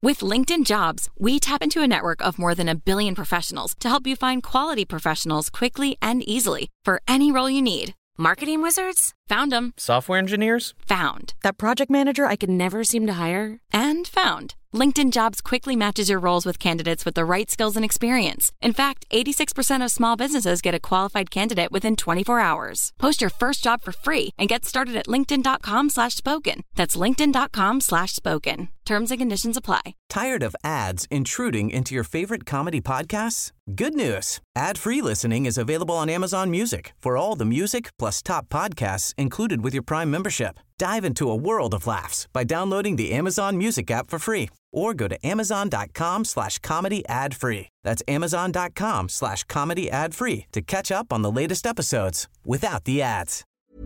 With LinkedIn Jobs, we tap into a network of more than 1 billion professionals to help you find quality professionals quickly and easily for any role you need. Marketing wizards? Found them. Software engineers? Found. That project manager I could never seem to hire? And found. LinkedIn Jobs quickly matches your roles with candidates with the right skills and experience. In fact, 86% of small businesses get a qualified candidate within 24 hours. Post your first job for free and get started at linkedin.com/spoken. That's linkedin.com/spoken. Terms and conditions apply. Tired of ads intruding into your favorite comedy podcasts? Good news. Ad-free listening is available on Amazon Music for all the music plus top podcasts included with your Prime membership. Dive into a world of laughs by downloading the Amazon Music app for free or go to amazon.com/comedy ad-free. That's amazon.com/comedy ad-free to catch up on the latest episodes without the ads.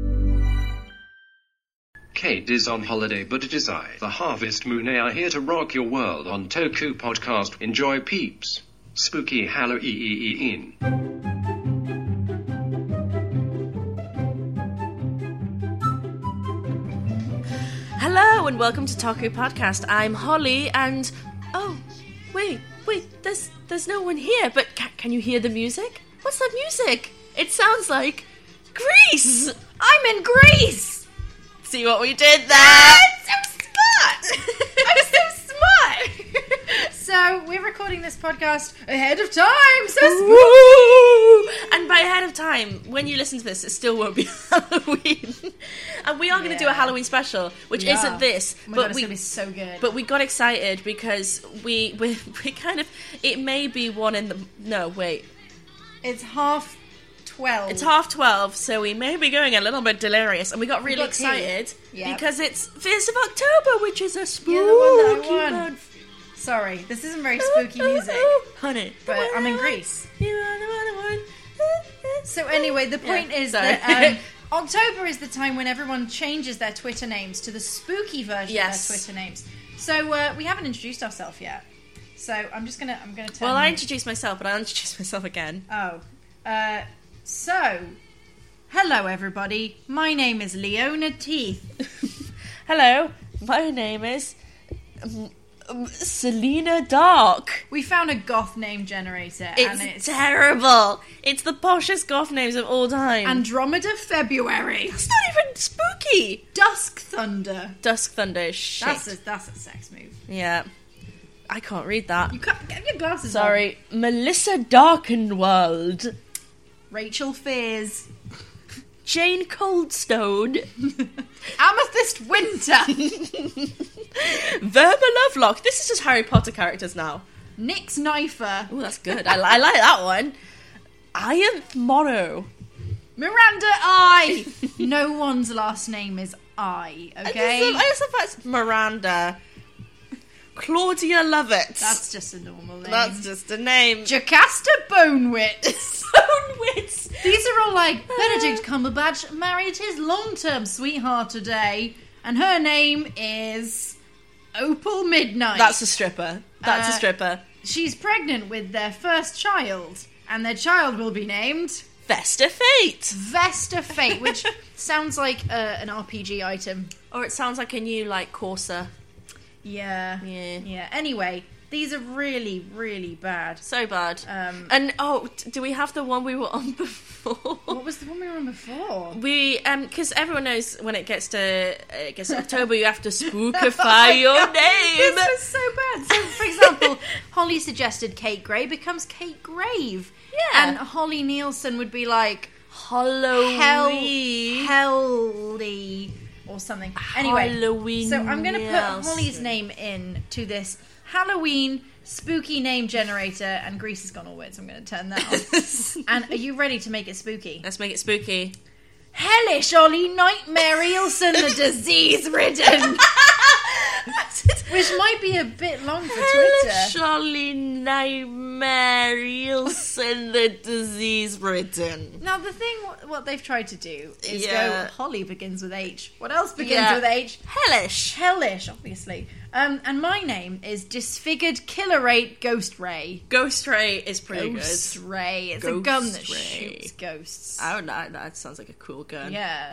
Kate is on holiday, but it is I, the Harvest Moon, are here to rock your world on Toku Podcast. Enjoy, peeps. Spooky Halloween. Hello and welcome to Toku Podcast. I'm Holly and... Oh, wait, there's no one here, but can you hear the music? What's that music? It sounds like Grease! I'm in Grease! See what we did there? I'm so smart! I'm so smart! So, we're recording this podcast ahead of time, so Woo! And by ahead of time, when you listen to this, it still won't be Halloween. And we are going to do a Halloween special, which isn't this. Oh my God, it's going to be so good. But we got excited because we kind of... It may be one in the... No, wait. It's 12:30. It's 12:30, so we may be going a little bit delirious, and we got really excited because it's 1st of October, which is a spooky month. Sorry, this isn't very spooky music, honey, but I'm in Greece. You are the one. So anyway, the point is that October is the time when everyone changes their Twitter names to the spooky version of their Twitter names. So we haven't introduced ourselves yet. So I'm gonna turn. Well, I introduced myself, but I'll introduce myself again. So, hello everybody, my name is Leona Teeth. Hello, my name is Selena Dark. We found a goth name generator. It's terrible. It's the poshest goth names of all time. Andromeda February. That's not even spooky. Dusk Thunder. Dusk Thunder is shit. That's a sex move. Yeah. I can't read that. You can't get your glasses on. Sorry. Melissa Darkenwald. Rachel Fears. Jane Coldstone. Amethyst Winter. Verba Lovelock. This is just Harry Potter characters now. Nyx Knifer. Oh, that's good. I like that one. Ianth Morrow. Miranda I. No one's last name is I, okay? I just thought it's Miranda. Claudia Lovett. That's just a normal name. That's just a name. Jocasta Bonewit. Bonewit. These are all like, Benedict Cumberbatch married his long-term sweetheart today, and her name is Opal Midnight. That's a stripper. That's a stripper. She's pregnant with their first child, and their child will be named... Vesta Fate. Vesta Fate, which sounds like an RPG item. Or it sounds like a new, Corsa. Yeah. Anyway, these are really, really bad. So bad. And, do we have the one we were on before? What was the one we were on before? We, because everyone knows when it gets to October, you have to spookify your name. This was so bad. So, for example, Holly suggested Kate Gray becomes Kate Grave. Yeah. And Holly Nielsen would be like... Halloween. Helly... or something. Anyway, Halloween. So I'm going to put Holly's name in to this Halloween spooky name generator, and Grease has gone all weird, so I'm going to turn that on. And are you ready to make it spooky? Let's make it spooky. Hellish Ollie Nightmare Eelson, the disease-ridden. Which might be a bit long for Twitter. Hellish Ollie Nightmare Eelson, the disease-ridden. Now, the thing, what they've tried to do is go, Holly begins with H. What else begins with H? Hellish. Hellish, obviously. And my name is Disfigured Killer 8 Ghost Ray. Ghost Ray is pretty Ghost good. Ray. It's Ghost a gun that Ray. shoots ghosts. Oh, no, that sounds like a cool gun. Yeah.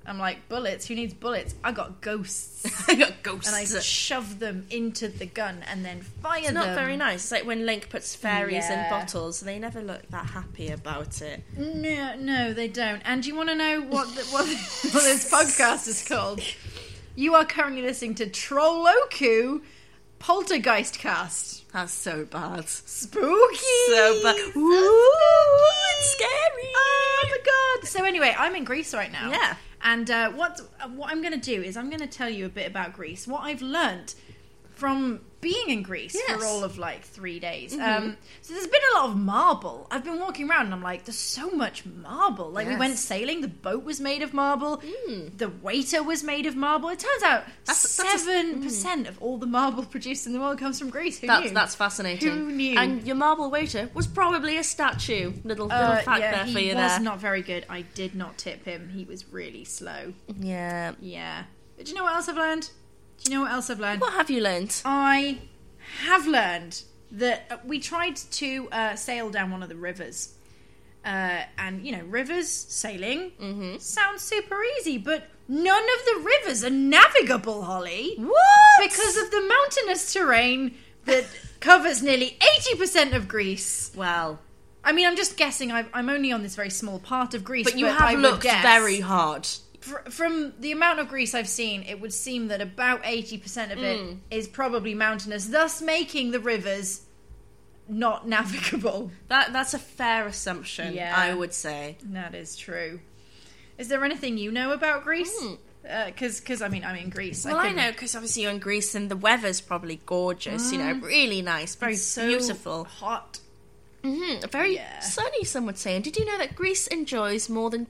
I'm like, bullets? Who needs bullets? I got ghosts. I got ghosts. And I shove them into the gun and then fire them. It's not very nice. It's like when Link puts fairies in bottles. They never look that happy about it. No, they don't. And do you want to know what this podcast is called? You are currently listening to Trolloku Poltergeist Cast. That's so bad. Spooky. So bad. Ooh, it's scary. Oh my god. So anyway, I'm in Greece right now. Yeah. And what I'm going to do is I'm going to tell you a bit about Greece. What I've learnt from being in Greece for all of like 3 days. So there's been a lot of marble. I've been walking around and I'm like, there's so much marble. Like we went sailing, the boat was made of marble, the waiter was made of marble. It turns out 7% of all the marble produced in the world comes from Greece. Who knew? That's fascinating. Who knew? And your marble waiter was probably a statue. Little fact there for you there. He was not very good. I did not tip him. He was really slow. Yeah. But do you know what else I've learned? What have you learned? I have learned that we tried to sail down one of the rivers. And, rivers, sailing, sounds super easy, but none of the rivers are navigable, Holly. What? Because of the mountainous terrain that covers nearly 80% of Greece. Well, I mean, I'm just guessing. I'm only on this very small part of Greece. But you have looked very hard. From the amount of Greece I've seen, it would seem that about 80% of it is probably mountainous, thus making the rivers not navigable. That's a fair assumption, I would say. That is true. Is there anything you know about Greece? Because I mean, I'm in Greece. Well, I know, because obviously you're in Greece and the weather's probably gorgeous, really nice, very beautiful. Hot. Very sunny, some would say. And did you know that Greece enjoys more than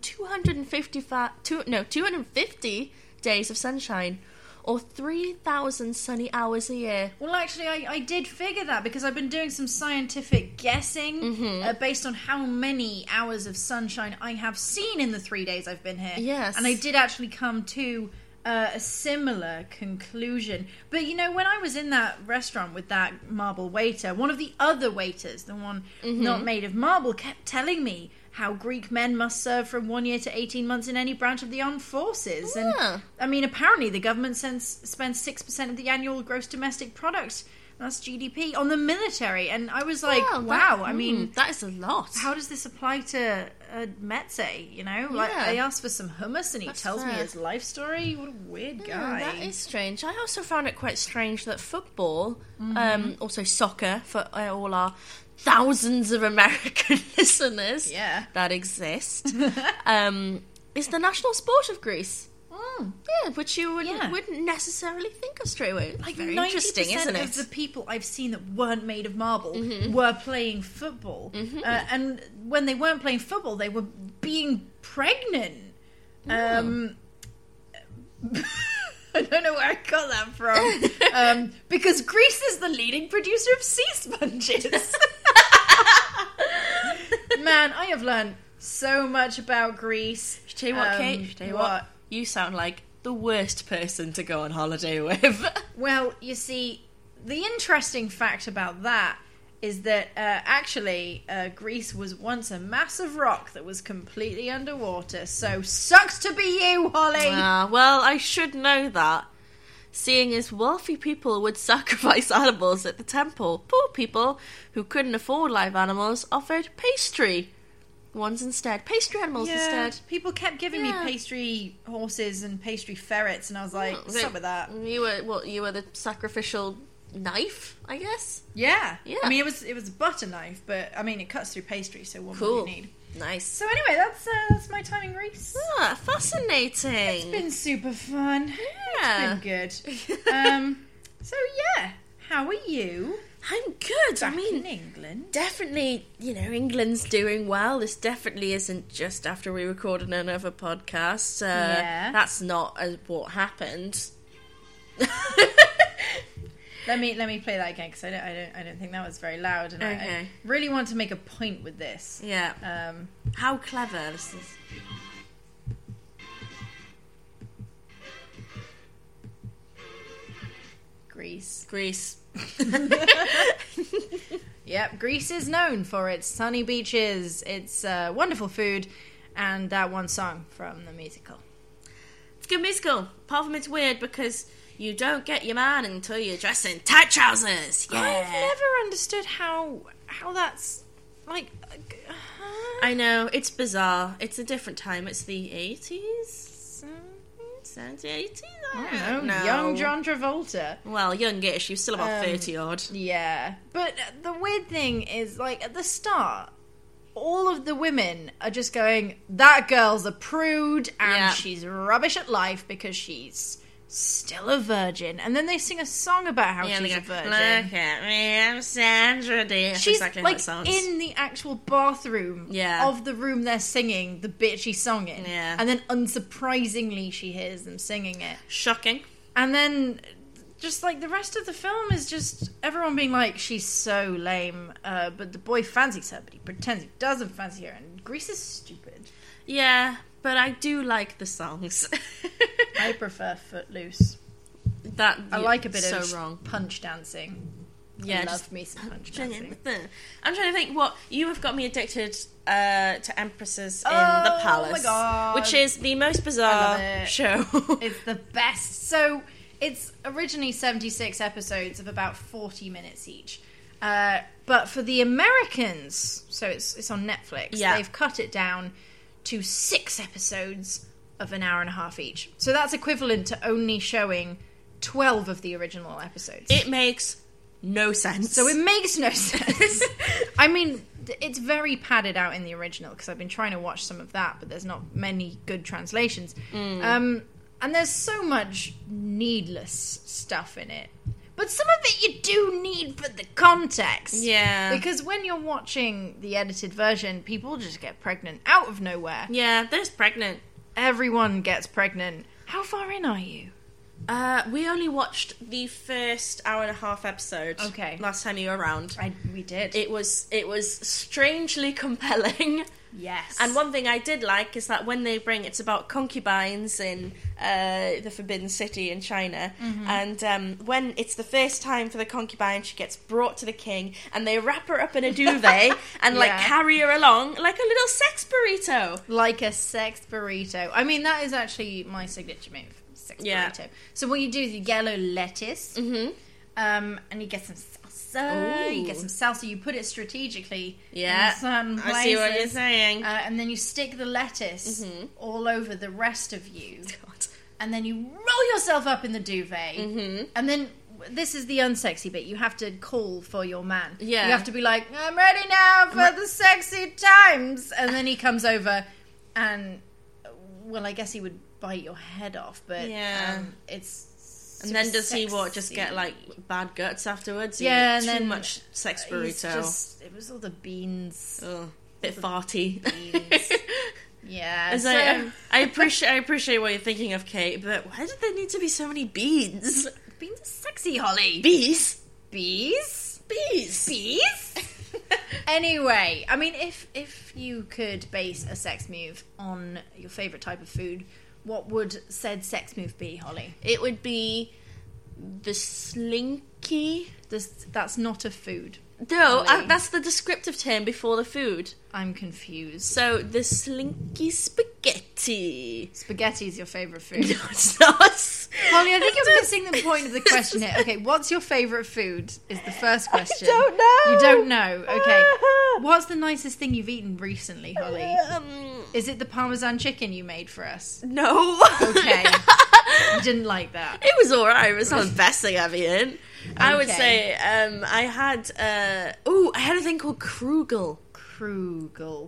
250 days of sunshine, or 3,000 sunny hours a year? Well, actually, I did figure that because I've been doing some scientific guessing based on how many hours of sunshine I have seen in the 3 days I've been here. Yes. And I did actually come to a similar conclusion. But when I was in that restaurant with that marble waiter, one of the other waiters, the one not made of marble, kept telling me how Greek men must serve from 1 year to 18 months in any branch of the armed forces. And I mean, apparently the government spends 6% of the annual gross domestic product, that's GDP, on the military. And I was like, wow, I mean, that is a lot. How does this apply to Metze, Like, I asked for some hummus and he tells me his life story. What a weird guy. That is strange. I also found it quite strange that football, also soccer, for all our thousands of American listeners that exist, is the national sport of Greece. Yeah, which you wouldn't necessarily think of straight away. Like, very interesting, isn't it? 90% of the people I've seen that weren't made of marble were playing football. And when they weren't playing football, they were being pregnant. I don't know where I got that from. Because Greece is the leading producer of sea sponges. Man, I have learned so much about Greece. Tell you what, Kate, what? You sound like the worst person to go on holiday with. Well, you see, the interesting fact about that is that actually Greece was once a massive rock that was completely underwater. So sucks to be you, Holly. Well, I should know that, seeing as wealthy people would sacrifice animals at the temple. Poor people who couldn't afford live animals offered pastry ones instead. Pastry animals instead. People kept giving me pastry horses and pastry ferrets, and I was like, what's up with that? You were the sacrificial knife, I guess? Yeah. I mean, it was a butter knife, but I mean, it cuts through pastry, so what more do you need? Nice. So anyway, that's my time in Greece. Fascinating. It's been super fun. Yeah. It's been good. So yeah, how are you? I'm good. Back in England. Definitely, England's doing well. This definitely isn't just after we recorded another podcast. That's not what happened. Let me play that again, because I don't think that was very loud, and I really want to make a point with this. Yeah. How clever this is. Greece. Yep, Greece is known for its sunny beaches, its wonderful food, and that one song from the musical. It's a good musical. Apart from it's weird because you don't get your man until you're dressed in tight trousers. Yeah. I've never understood how that's like. I know, it's bizarre. It's a different time. It's the 80s? 70s, 80s? I don't know. Young John Travolta. Well, youngish. You're still about 30 odd. Yeah. But the weird thing is, like, at the start, all of the women are just going, that girl's a prude and she's rubbish at life because she's still a virgin. And then they sing a song about how she's a virgin. Look at me, I'm Sandra Day. That's she's exactly like how it sounds. in the actual bathroom of the room they're singing the bitchy song in. Yeah. And then unsurprisingly she hears them singing it. Shocking. And then just like the rest of the film is just everyone being like, she's so lame, but the boy fancies her, but he pretends he doesn't fancy her, and Grease is stupid. Yeah, but I do like the songs. I prefer Footloose. I like a bit of wrong. punch dancing. Yeah, I love me some punch dancing. I'm trying to think what you have got me addicted to Empresses in the Palace, my God. which is the most bizarre show. It's the best. So it's originally 76 episodes of about 40 minutes each. But for the Americans, so it's on Netflix, they've cut it down to 6 episodes of an hour and a half each. So that's equivalent to only showing 12 of the original episodes. It makes no sense. So it makes no sense. I mean, it's very padded out in the original, because I've been trying to watch some of that, but there's not many good translations. And there's so much needless stuff in it. But some of it you do need for the context. Yeah. Because when you're watching the edited version, people just get pregnant out of nowhere. Yeah, they're just pregnant. Everyone gets pregnant. How far in are you? We only watched the first hour and a half episode. Okay. Last time you were around. We did. It was strangely compelling. Yes. And one thing I did like is that when they it's about concubines in the Forbidden City in China, and when it's the first time for the concubine, she gets brought to the king, and they wrap her up in a duvet and carry her along like a little sex burrito. Like a sex burrito. I mean, that is actually my signature move. Sex burrito. So what you do is you get a little lettuce, and you get some salsa. Ooh. You get some salsa. You put it strategically in certain places. I see what you're saying. And then you stick the lettuce all over the rest of you. God. And then you roll yourself up in the duvet. And then this is the unsexy bit. You have to call for your man. Yeah. You have to be like, I'm ready now for the sexy times. And then he comes over and, well, I guess he would bite your head off, but it's... And then does he just get like bad guts afterwards? Yeah, and too then much sex burrito. It was all the beans. Oh, bit farty. Beans. Yeah. So, I appreciate what you're thinking of, Kate, but why did there need to be so many beans? Beans are sexy, Holly. Bees? Bees? Bees? Bees? Anyway, I mean, if you could base a sex move on your favourite type of food, what would said sex move be, Holly? It would be the slinky. That's not a food. No, that's the descriptive term before the food. I'm confused. So, the slinky spaghetti. Spaghetti is your favourite food. No, it's not. Holly, I think you're missing the point of the question here. Okay, what's your favourite food is the first question. I don't know. You don't know? Okay. What's the nicest thing you've eaten recently, Holly? Is it the Parmesan chicken you made for us? No. Okay. You didn't like that. It was alright. It was not the best thing I've eaten. I would say I had a thing called Krugel. Krugel.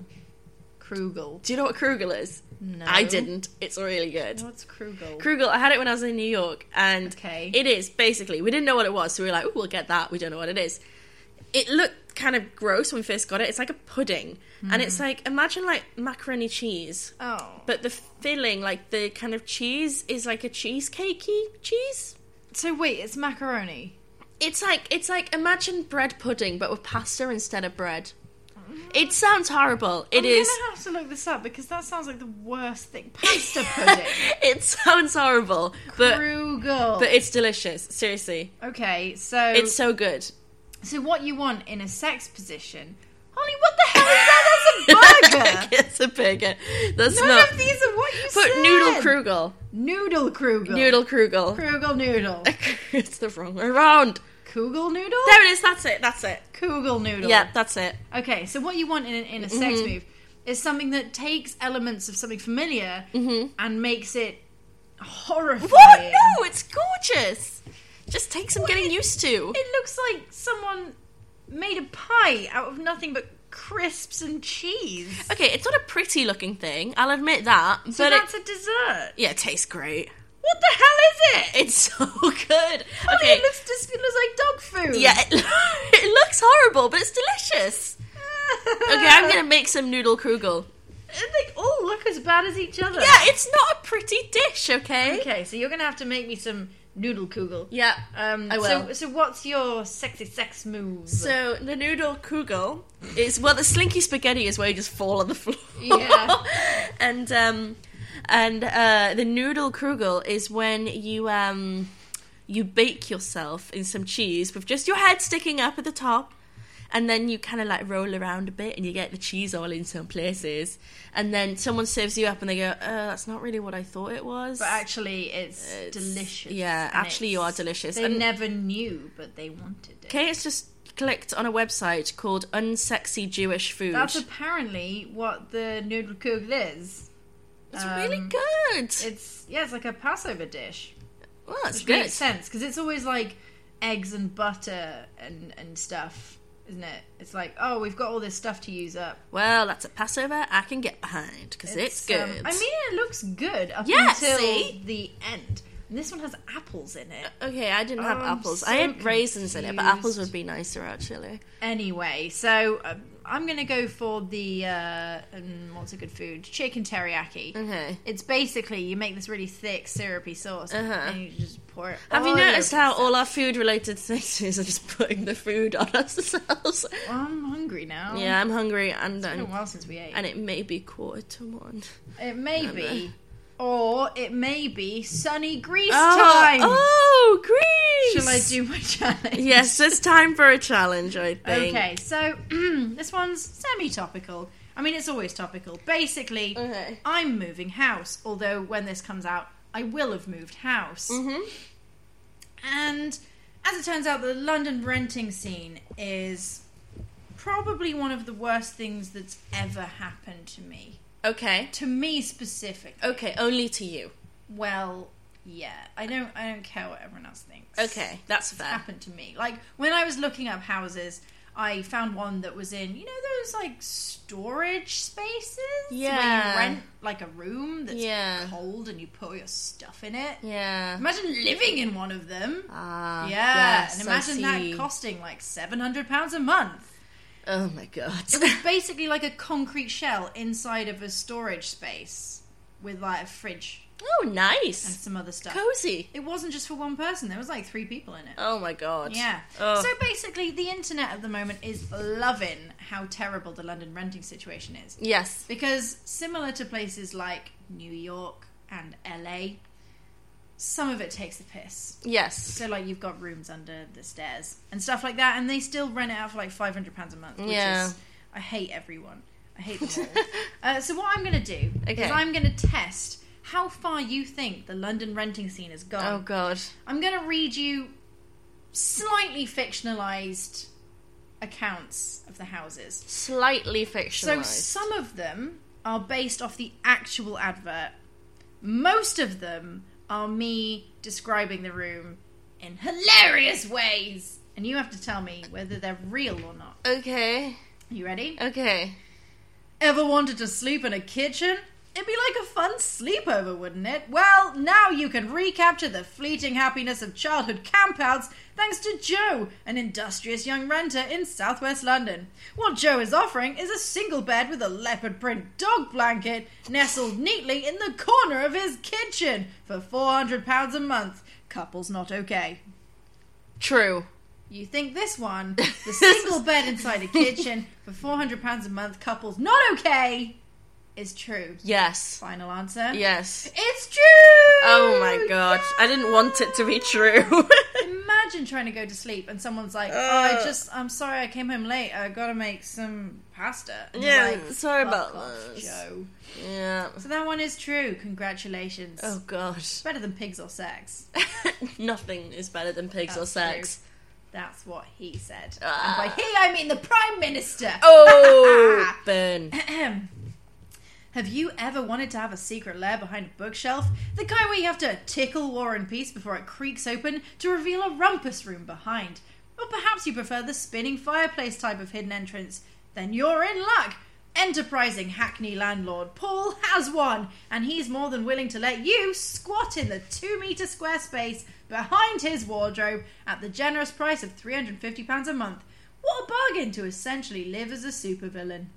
Do you know what Krugel is? No. I didn't. It's really good. What's Krugel? Krugel, I had it when I was in New York, and Okay. it is basically, we didn't know what it was, so we were like, oh, we'll get that. We don't know what it is. It looked kind of gross when we first got it. It's like a pudding, and it's like, imagine like macaroni cheese. Oh. But the filling, like the kind of cheese, is like a cheesecakey cheese. So wait, it's macaroni? It's like imagine bread pudding, but with pasta instead of bread. It sounds horrible. I'm gonna have to look this up, because that sounds like the worst thing. Pasta pudding. It sounds horrible, but Krugel. but it's delicious. Seriously. Okay, so It's so good. So what you want in a sex position? Holly, what the hell is that? That's a burger. It's a burger. That's None not. of these are what you Put said. Nudelkrugel. Nudelkrugel. Nudelkrugel. Krugel noodle. It's the wrong way around. Kugel noodle? There it is. That's it. Kugel noodle. Yeah, that's it. Okay, so what you want in a sex move is something that takes elements of something familiar and makes it horrifying. What? No, it's gorgeous. Just takes some getting used to. It looks like someone made a pie out of nothing but crisps and cheese. Okay, it's not a pretty looking thing, I'll admit that. So but that's a dessert. Yeah, it tastes great. What the hell is it? It's so good. Honey, Okay. it looks like dog food. Yeah, it looks horrible, but it's delicious. Okay, I'm gonna make some Nudelkrugel. They all look as bad as each other. Yeah, it's not a pretty dish, okay? Okay, so you're gonna have to make me some Nudelkugel. Yeah, I will. So what's your sexy sex move? So the Nudelkrugel is, well, the slinky spaghetti is where you just fall on the floor. Yeah. and the Nudelkrugel is when you bake yourself in some cheese with just your head sticking up at the top. And then you kind of like roll around a bit and you get the cheese all in some places. And then someone serves you up and they go, that's not really what I thought it was. But actually, it's delicious. Yeah, and actually you are delicious. They And- never knew, but they wanted it. Kate's just clicked on a website called Unsexy Jewish Food. That's apparently what the Nudelkugel is. It's really good. It's like a Passover dish. Well, that's Which good. makes sense, because it's always like eggs and butter and stuff. Isn't it? It's like, oh, we've got all this stuff to use up. Well, that's a Passover I can get behind, because it's good. I mean, it looks good up Yeah, until see? the end. And this one has apples in it. Okay, I didn't have I'm apples. so I had raisins in it, but apples confused. would be nicer, actually. Anyway, so I'm going to go for the, what's a good food? Chicken teriyaki. Okay. It's basically, you make this really thick, syrupy sauce, and you just pour it Have you all noticed over how yourself. all our food-related things are just putting the food on ourselves? I'm hungry now. Yeah, I'm hungry, and It's been a while since we ate. and it may be 1:45. It may be. Or it may be sunny Greece time. Oh, Greece! Shall I do my challenge? Yes, it's time for a challenge, I think. Okay, so this one's semi-topical. I mean, it's always topical. Basically, Okay. I'm moving house. Although when this comes out, I will have moved house. Mm-hmm. And as it turns out, the London renting scene is probably one of the worst things that's ever happened to me. Okay. To me specifically. Okay, only to you. Well, yeah. I don't care what everyone else thinks. Okay, that's It's fair. happened to me. Like, when I was looking up houses, I found one that was in, those, like, storage spaces? Yeah. Where you rent, like, a room that's Yeah. cold and you put all your stuff in it. Yeah. Imagine living in one of them. Ah, Yeah. yes, and I imagine that see. costing, like, £700 a month. Oh my god. It was basically like a concrete shell inside of a storage space with, like, a fridge Oh, and nice. some other stuff. Cozy. It wasn't just for one person. There was, like, 3 people in it. Oh my god. Yeah. Oh. So basically, the internet at the moment is loving how terrible the London renting situation is. Yes. Because similar to places like New York and LA, some of it takes the piss. Yes. So, like, you've got rooms under the stairs and stuff like that, and they still rent it out for, like, £500 a month, which Yeah. is... I hate everyone. I hate them all. So what I'm going to do Okay. is I'm going to test how far you think the London renting scene has gone. Oh god. I'm going to read you slightly fictionalized accounts of the houses. Slightly So fictionalized. some of them are based off the actual advert. Most of them are me describing the room in hilarious ways. And you have to tell me whether they're real or not. Okay. You ready? Okay. Ever wanted to sleep in a kitchen? It'd be like a fun sleepover, wouldn't it? Well, now you can recapture the fleeting happiness of childhood campouts thanks to Joe, an industrious young renter in southwest London. What Joe is offering is a single bed with a leopard print dog blanket nestled neatly in the corner of his kitchen for £400 a month. Couples not okay. True. You think this one, the single bed inside a kitchen for £400 a month, couples not okay, is true. Yes. Final answer? Yes. It's true! Oh my god. I didn't want it to be true. imagine trying to go to sleep and someone's like, I'm sorry, I came home late. I gotta make some pasta. And sorry about this, Joe. Yeah. So that one is true. Congratulations. Oh gosh. Better than pigs or sex. Nothing is better than pigs or sex. True. That's what he said. And by he, I mean the Prime Minister. Oh, burn. Have you ever wanted to have a secret lair behind a bookshelf? The kind where you have to tickle War and Peace before it creaks open to reveal a rumpus room behind. Or perhaps you prefer the spinning fireplace type of hidden entrance. Then you're in luck. Enterprising Hackney landlord Paul has one, and he's more than willing to let you squat in the 2-metre square space behind his wardrobe at the generous price of £350 a month. What a bargain to essentially live as a supervillain.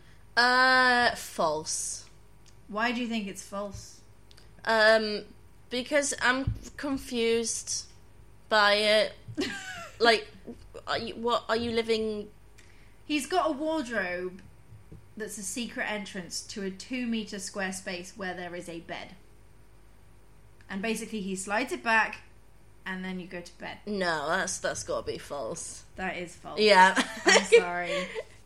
False. Why do you think it's false? Because I'm confused by it. Like, are you living... He's got a wardrobe that's a secret entrance to a 2-metre square space where there is a bed. And basically he slides it back and then you go to bed. No, that's got to be false. That is false. Yeah. I'm sorry.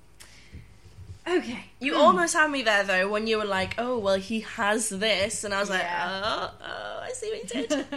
Okay. You almost had me there, though, when you were like, oh, well, he has this. And I was like, oh, I see what you did.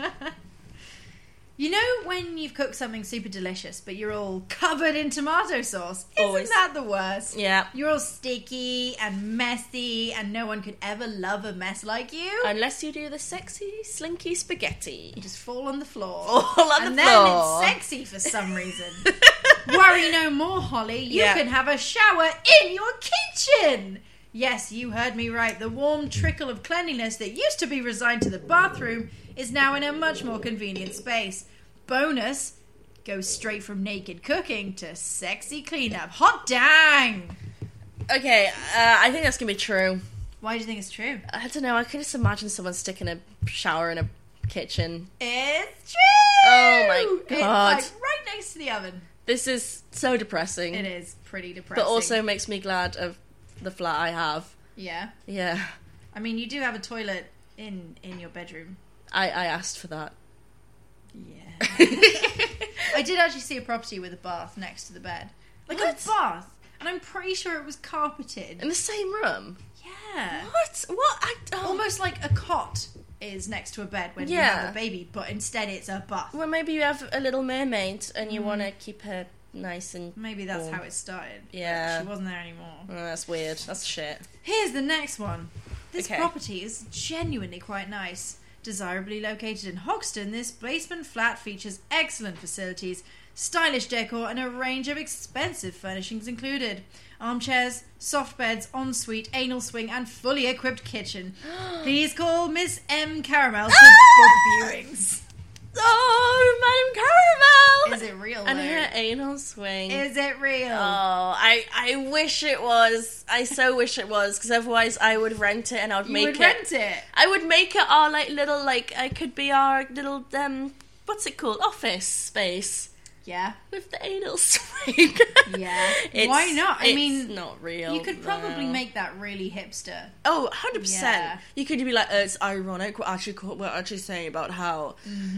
You know when you've cooked something super delicious, but you're all covered in tomato sauce? Always. Isn't that the worst? Yeah. You're all sticky and messy, and no one could ever love a mess like you. Unless you do the sexy, slinky spaghetti. You just fall on the floor. Fall on the floor. And then it's sexy for some reason. Worry no more, Holly. You can have a shower in your kitchen. Yes, you heard me right. The warm trickle of cleanliness that used to be resigned to the bathroom is now in a much more convenient space. Bonus, goes straight from naked cooking to sexy cleanup. Hot dang! Okay, I think that's going to be true. Why do you think it's true? I don't know, I can just imagine someone sticking a shower in a kitchen. It's true! Oh my god. It's like right next to the oven. This is so depressing. It is pretty depressing. But also makes me glad of the flat I have. Yeah? Yeah. I mean, you do have a toilet in your bedroom. I asked for that. Yeah. I did actually see a property with a bath next to the bed. Like a bath. And I'm pretty sure it was carpeted. In the same room? Yeah. What? Almost like a cot is next to a bed when you have a baby, but instead it's a bath. Well, maybe you have a little mermaid and you want to keep her nice and maybe that's warm. how it started. Yeah. She wasn't there anymore. Oh, that's weird. That's shit. Here's the next one. This property is genuinely quite nice. Desirably located in Hoxton, this basement flat features excellent facilities, stylish decor, and a range of expensive furnishings included. Armchairs, soft beds, ensuite, anal swing, and fully equipped kitchen. Please call Miss M. Caramel for book viewings. Oh, Madam Caramel! Is it real? And her anal swing. Is it real? Oh, I wish it was. I so wish it was, because otherwise I would rent it and I would make it. You would rent it? I would make it our little it could be our little what's it called? Office space. Yeah. With the anal swing. Yeah. Why not? I mean, it's not real. You could probably make that really hipster. Oh, 100%. Yeah. You could be like, it's ironic. We're actually saying about how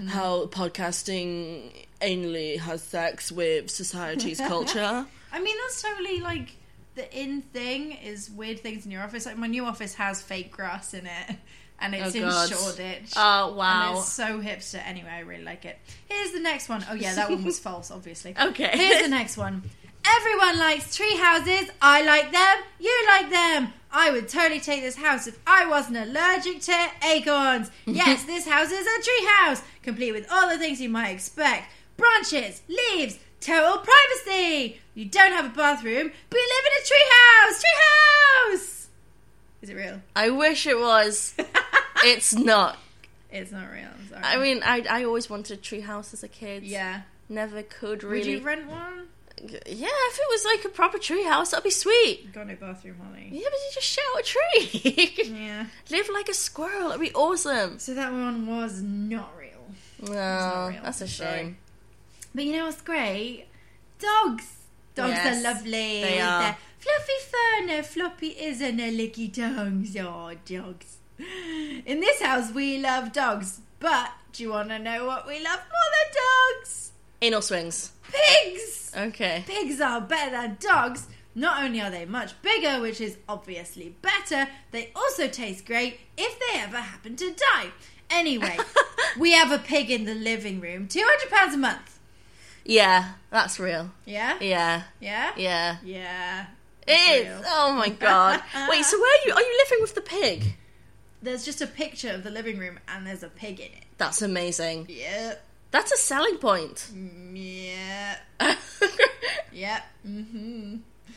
podcasting anally has sex with society's culture. I mean, that's totally like the in thing is weird things in your office. Like my new office has fake grass in it. And it's in Shoreditch. Oh, wow. And it's so hipster. Anyway, I really like it. Here's the next one. Oh, yeah, that one was false, obviously. Okay. Here's the next one. Everyone likes tree houses. I like them. You like them. I would totally take this house if I wasn't allergic to acorns. Yes, this house is a tree house, complete with all the things you might expect. Branches, leaves, total privacy. You don't have a bathroom, but you live in a tree house. Tree house. Is it real? I wish it was. It's not. It's not real. I'm sorry. I mean, I always wanted a tree house as a kid. Yeah. Never could really. Would you rent one? Yeah, if it was like a proper tree house, that'd be sweet. Got no bathroom, Holly. Yeah, but you just shout a tree. Yeah. Live like a squirrel. That'd be awesome. So that one was not real. No, not real. that's a shame. But you know what's great? Dogs. Dogs are lovely. They are. They're fluffy fur, no floppy ears and no licky tongues. Oh, dogs. In this house, we love dogs. But do you want to know what we love more than dogs? Anal swings. Pigs! Okay. Pigs are better than dogs. Not only are they much bigger, which is obviously better, they also taste great if they ever happen to die. Anyway, we have a pig in the living room. £200 a month. Yeah, that's real. Yeah? Yeah. Yeah? Yeah. Yeah. It is. Oh my god. Wait, so are you living with the pig? There's just a picture of the living room and there's a pig in it. That's amazing. Yeah. That's a selling point. Yeah. Yeah. Mm-hmm.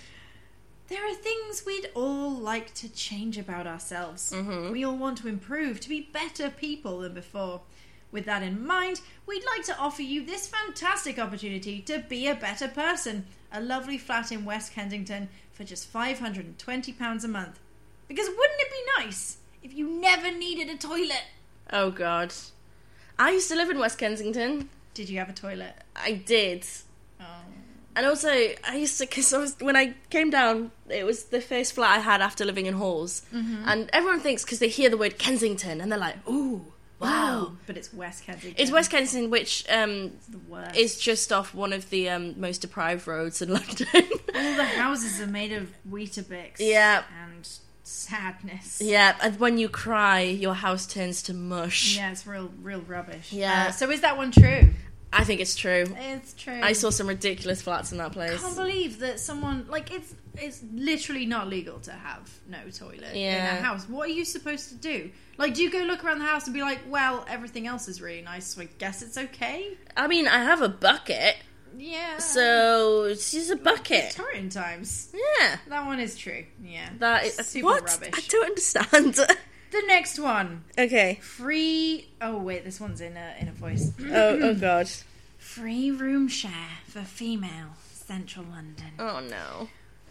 There are things we'd all like to change about ourselves. Mm-hmm. We all want to improve, to be better people than before. With that in mind, we'd like to offer you this fantastic opportunity to be a better person. A lovely flat in West Kensington for just £520 a month. Because wouldn't it be nice if you never needed a toilet? Oh god. I used to live in West Kensington. Did you have a toilet? I did. Oh. And also, I used to, because when I came down, it was the first flat I had after living in halls. Mm-hmm. And everyone thinks, because they hear the word Kensington, and they're like, ooh, wow. But it's West Kensington. It's West Kensington, which the worst. is just off one of the most deprived roads in London. All the houses are made of Weetabix. Yeah. And sadness. Yeah, and when you cry, your house turns to mush. Yeah, it's real rubbish. Yeah. So is that one true? I think it's true. It's true. I saw some ridiculous flats in that place. I can't believe that someone, like, it's literally not legal to have no toilet in a house. What are you supposed to do? Like, do you go look around the house and be like, well, everything else is really nice, so I guess it's okay? I mean, I have a bucket. Yeah. So, it's just a bucket. Victorian times. Yeah. That one is true. Yeah. That is super what? rubbish. I don't understand. The next one. Okay. Free... Oh, wait, this one's in a voice. Oh, God. Free room share for female, Central London. Oh, no.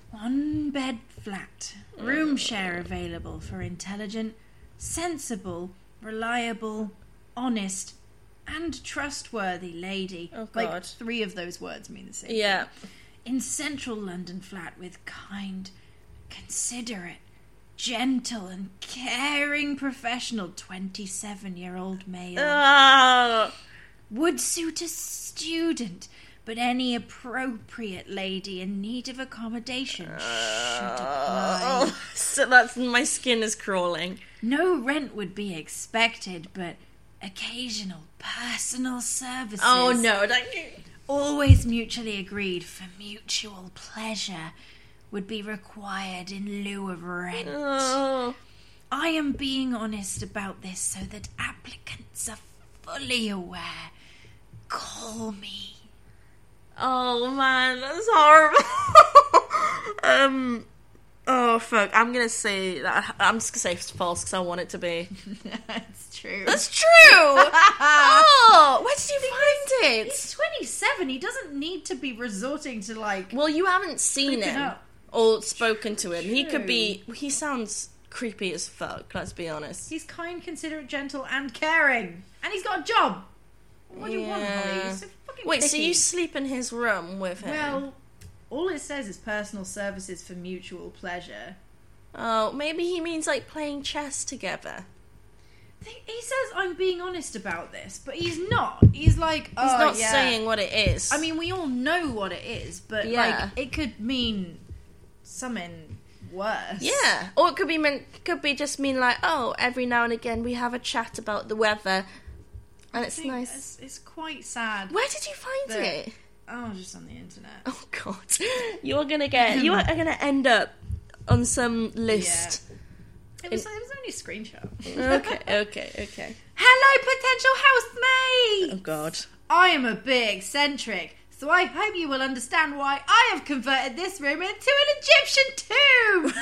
1 bed flat. Room share available for intelligent, sensible, reliable, honest, and trustworthy lady. Oh, God. Like, 3 of those words mean the same Yeah. thing. In Central London flat with kind, considerate, gentle and caring professional 27-year-old male. Oh. Would suit a student, but any appropriate lady in need of accommodation should apply. Oh, so that's, my skin is crawling. No rent would be expected, but occasional personal services. Oh, no. Always mutually agreed for mutual pleasure would be required in lieu of rent. Oh. I am being honest about this so that applicants are fully aware. Call me. Oh, man, that's horrible. Oh, fuck. I'm going to say that. I'm just going to say it's false because I want it to be. That's true. That's true! Oh, where did you find it? He's 27. He doesn't need to be resorting to, like... Well, you haven't seen him up. or spoken to him. He could True. be... He sounds creepy as fuck, let's be honest. He's kind, considerate, gentle, and caring. And he's got a job. What do you want, Holly? He's so fucking Wait, so picky. you sleep in his room with him? Well, all it says is personal services for mutual pleasure. Oh, maybe he means, like, playing chess together. He says, I'm being honest about this, but he's not. He's like, oh, He's not yeah. saying what it is. I mean, we all know what it is, but, Yeah. like, it could mean something worse. Yeah, or it could be just mean like, oh, every now and again we have a chat about the weather, and it's nice. It's quite sad. Where did you find it? Oh, just on the internet. Oh God, you are gonna end up on some list. Yeah. It was only a screenshot. Okay. Hello, potential housemate. Oh God. I am a bit eccentric, so I hope you will understand why I have converted this room into an Egyptian tomb.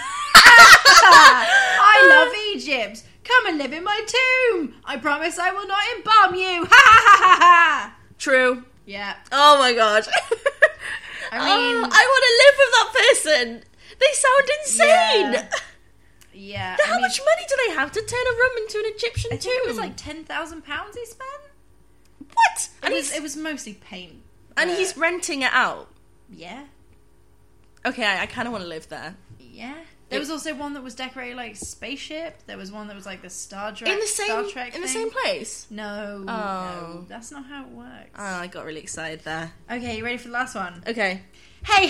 I love Egypt. Come and live in my tomb. I promise I will not embalm you. Ha ha ha ha. True. Yeah. Oh my God. I mean, I want to live with that person. They sound insane. Yeah. How much money do they have to turn a room into an Egyptian tomb? I think it was like £10,000 he spent. What? And it was mostly paint. And he's renting it out. Yeah. Okay, I kind of want to live there. Yeah. There was also one that was decorated like spaceship. There was one that was like the Star Trek in the same place. No, no, that's not how it works. Oh, I got really excited there. Okay, you ready for the last one? Okay. Hey!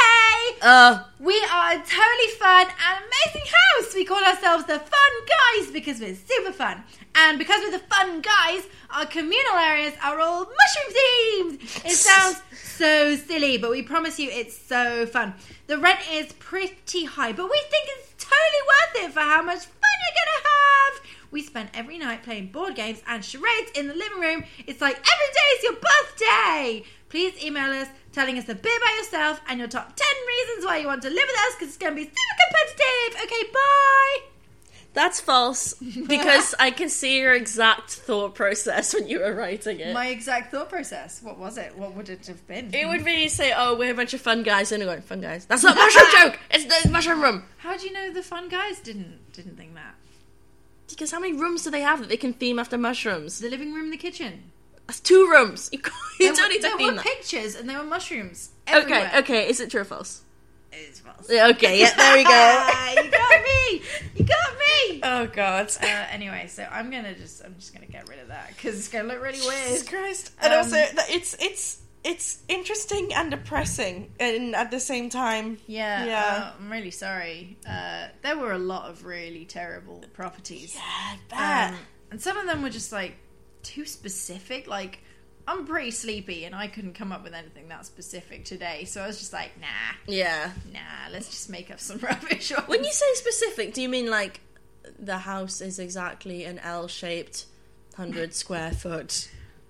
We are a totally fun and amazing house. We call ourselves the Fun Guys because we're super fun. And because we're the Fun Guys, our communal areas are all mushroom themed. It sounds so silly, but we promise you it's so fun. The rent is pretty high, but we think it's totally worth it for how much fun you're gonna have. We spend every night playing board games and charades in the living room. It's like every day is your birthday. Please email us telling us a bit about yourself and your top 10 reasons why you want to live with us because it's going to be super competitive. Okay, bye. That's false because I can see your exact thought process when you were writing it. My exact thought process? What was it? What would it have been? It would be say, oh, we're a bunch of fun guys. And I'm going, fun guys. That's not mushroom joke. It's the mushroom room. How do you know the Fun Guys didn't think that? Because how many rooms do they have that they can theme after mushrooms? The living room and the kitchen. That's 2 rooms. You don't need to theme that. There were pictures and there were mushrooms everywhere. Okay. Is it true or false? It's false. Okay, yeah, there we go. You got me! Oh, God. Anyway, so I'm just gonna get rid of that because it's gonna look really weird. Jesus Christ. And also, it's interesting and depressing and at the same time. Yeah. I'm really sorry. There were a lot of really terrible properties. Yeah, I bet. And some of them were just like too specific. Like, I'm pretty sleepy and I couldn't come up with anything that specific today, so I was just like, let's just make up some rubbish ones. When you say specific, do you mean like the house is exactly an L-shaped 100 square foot?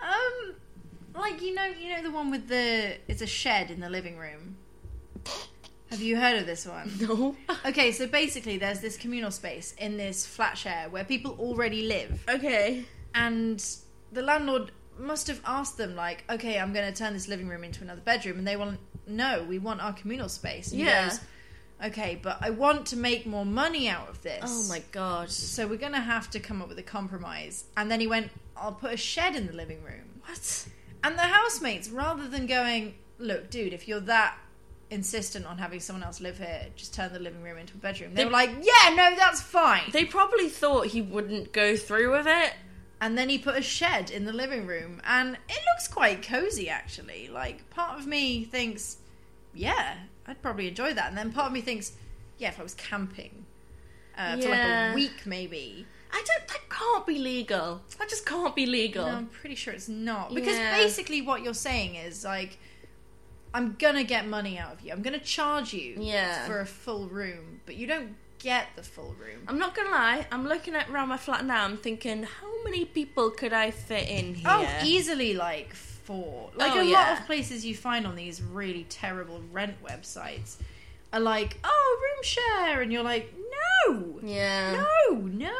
Like, you know the one with it's a shed in the living room. Have you heard of this one? No. Okay, so basically there's this communal space in this flat share where people already live. Okay. And the landlord must have asked them, like, okay, I'm going to turn this living room into another bedroom. And they want, no, we want our communal space. And he goes, okay, but I want to make more money out of this. Oh my God. So we're going to have to come up with a compromise. And then he went, I'll put a shed in the living room. What? And the housemates, rather than going, look, dude, if you're that insistent on having someone else live here, just turn the living room into a bedroom. They were like, yeah, no, that's fine. They probably thought he wouldn't go through with it. And then he put a shed in the living room, and it looks quite cozy, actually. Like, part of me thinks, yeah, I'd probably enjoy that. And then part of me thinks, yeah, if I was camping for like a week, maybe. That can't be legal. That just can't be legal. No, I'm pretty sure it's not. Because basically what you're saying is, like, I'm gonna get money out of you. I'm gonna charge you for a full room, but you don't get the full room. I'm not gonna lie, I'm looking around my flat now, I'm thinking, how many people could I fit in here? Oh, easily like 4. Like a lot of places you find on these really terrible rent websites are like, oh, room share, and you're like, no! Yeah. No.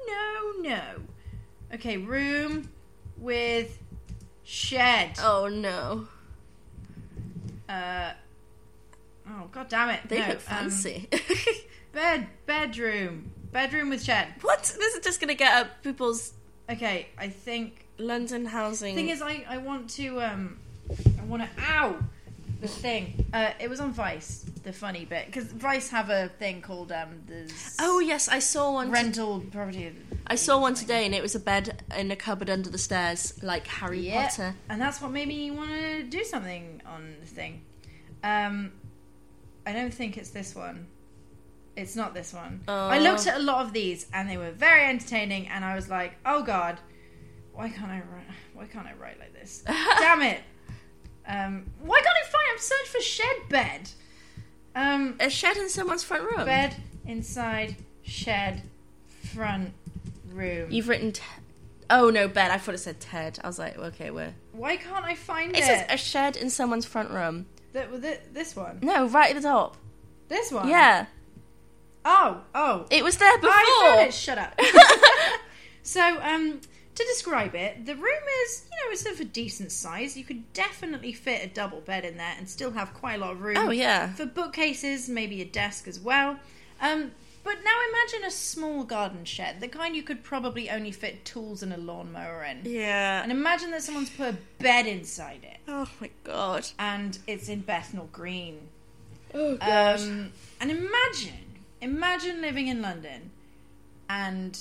Okay, room with shed. Oh, no. Oh, god damn it. They look fancy. Bedroom with shed. What? This is just going to get up people's... Okay, I think... London housing... The thing is, I want to... Ow! The thing. It was on Vice, the funny bit. Because Vice have a thing called... Oh, yes, I saw one... Rental property. I saw one today, and it was a bed in a cupboard under the stairs, like Harry Potter. And that's what made me want to do something on the thing. I don't think it's this one. It's not this one. Oh. I looked at a lot of these, and they were very entertaining, and I was like, oh god, why can't I write like this? Damn it. Why can't I find... I'm searching for shed bed. A shed in someone's front room? Bed inside shed front room. You've written... Oh, no, bed. I thought it said Ted. I was like, okay, where? Why can't I find it? It says a shed in someone's front room. This one? No, right at the top. This one? Yeah. Oh. It was there before. I found it. Shut up. So, to describe it, the room is, it's of a decent size. You could definitely fit a double bed in there and still have quite a lot of room. Oh, yeah. For bookcases, maybe a desk as well. But now imagine a small garden shed, the kind you could probably only fit tools and a lawnmower in. Yeah. And imagine that someone's put a bed inside it. Oh, my God. And it's in Bethnal Green. Oh, gosh. And imagine imagine living in London and